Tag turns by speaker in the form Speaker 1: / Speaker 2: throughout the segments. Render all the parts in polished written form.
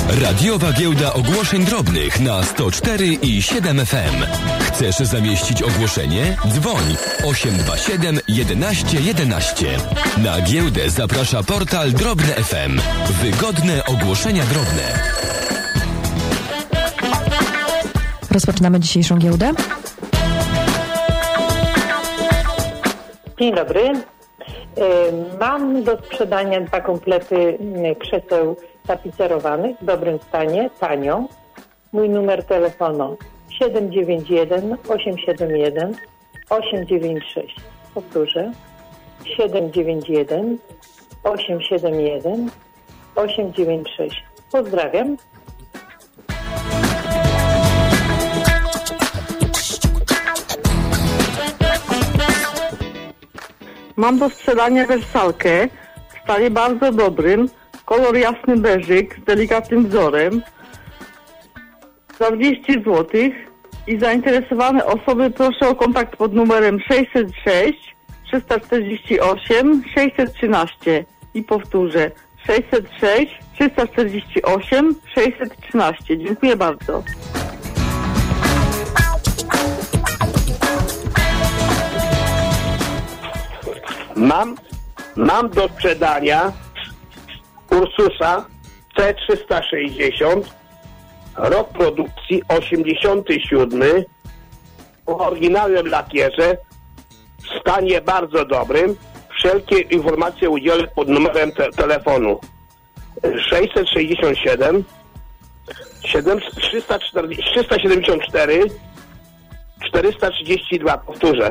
Speaker 1: Radiowa Giełda Ogłoszeń Drobnych na 104 i 7 FM. Chcesz zamieścić ogłoszenie? Dzwoń 827 11 11. Na giełdę zaprasza portal Drobne FM. Wygodne ogłoszenia drobne.
Speaker 2: Rozpoczynamy dzisiejszą giełdę.
Speaker 3: Dzień dobry. Mam do sprzedania 2 komplety krzeseł tapicerowanych w dobrym stanie, tanio. Mój numer telefonu 791 871 896. Powtórzę. 791 871 896. Pozdrawiam.
Speaker 4: Mam do sprzedania wersalkę w stanie bardzo dobrym, kolor jasny beżyk z delikatnym wzorem za 200 zł i zainteresowane osoby proszę o kontakt pod numerem 606 348 613 i powtórzę 606 348 613. Dziękuję bardzo.
Speaker 5: Mam do sprzedania Ursusa C360, rok produkcji 87, w oryginalnym lakierze, w stanie bardzo dobrym. Wszelkie informacje udzielę pod numerem telefonu 667 374 432, powtórzę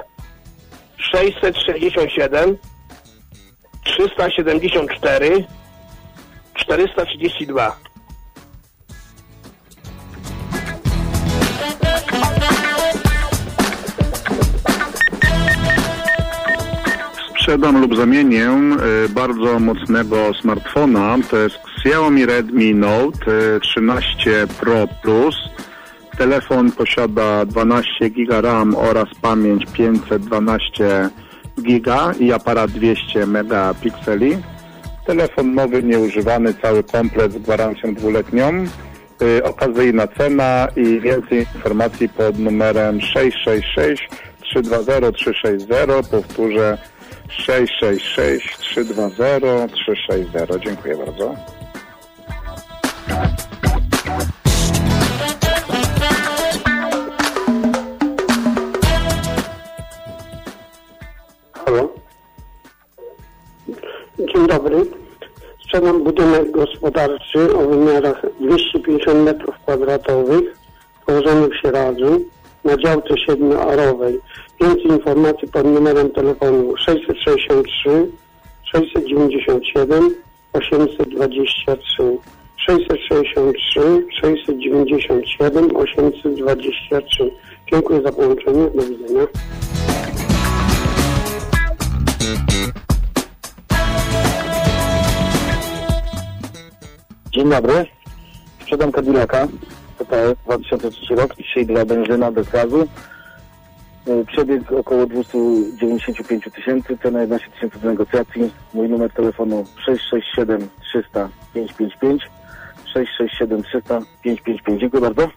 Speaker 5: 667 374 432.
Speaker 6: Sprzedam lub zamienię bardzo mocnego smartfona. To jest Xiaomi Redmi Note 13 Pro Plus. Telefon posiada 12 GB RAM oraz pamięć 512 GB i aparat 200 megapikseli. Telefon nowy, nieużywany, cały komplet z gwarancją 2-letnią. Okazyjna cena i więcej informacji pod numerem 666 320 360. Powtórzę 666 320 360. Dziękuję bardzo.
Speaker 7: Halo. Dzień dobry. Sprzedam budynek gospodarczy o wymiarach 250 m2 położony w Sieradzu na działce 7-arowej. Więcej informacji pod numerem telefonu 663 697 823. 663 697 823. Dziękuję za połączenie. Do widzenia.
Speaker 8: Dzień dobry. Sprzedam Cadillaca. To 2003 rok, 3,2 benzyna bez gazu. Przebieg około 295 000, cena 11 000 do negocjacji. Mój numer telefonu 667 300 555 667 300 555. Dziękuję bardzo.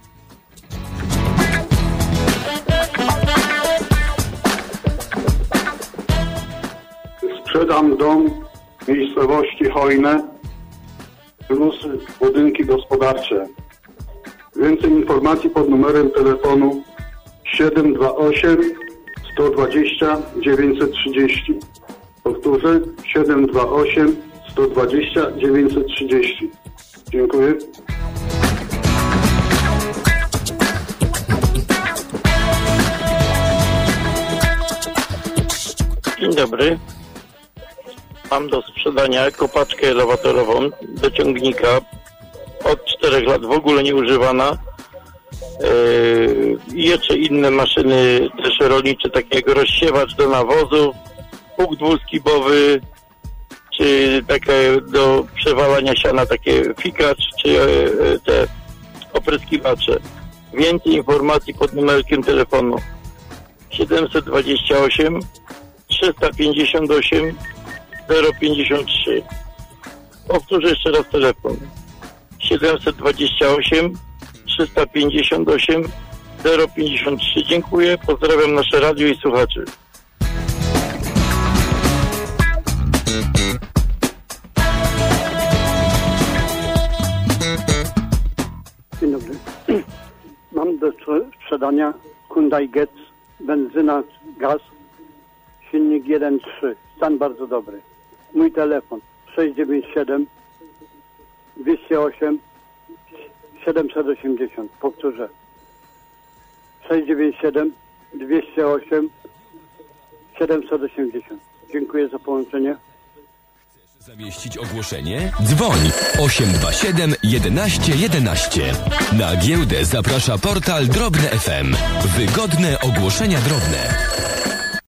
Speaker 6: Sprzedam dom w miejscowości Hojne plus budynki gospodarcze. Więcej informacji pod numerem telefonu 728 120 930. Powtórzę 728 120 930. Dziękuję.
Speaker 9: Dzień dobry. Mam do sprzedania kopaczkę elewatorową do ciągnika od 4 lat, w ogóle nieużywana. I jeszcze inne maszyny też rolnicze, takie jak rozsiewacz do nawozów, pług dwuskibowy, czy takie do przewalania siana, takie fikacz, czy te opryskiwacze. Więcej informacji pod numerkiem telefonu 728 358 053. Powtórzę jeszcze raz telefon 728 358 053. Dziękuję, pozdrawiam nasze radio i słuchaczy.
Speaker 10: Dzień dobry. Mam do sprzedania Hyundai Getz, benzyna, gaz, silnik 1.3, stan bardzo dobry. Mój telefon 697 208 780. Powtórzę. 697 208 780. Dziękuję za połączenie.
Speaker 1: Zamieścić ogłoszenie? Dzwoń 827 11 11. Na giełdę zaprasza portal Drobne FM. Wygodne ogłoszenia drobne.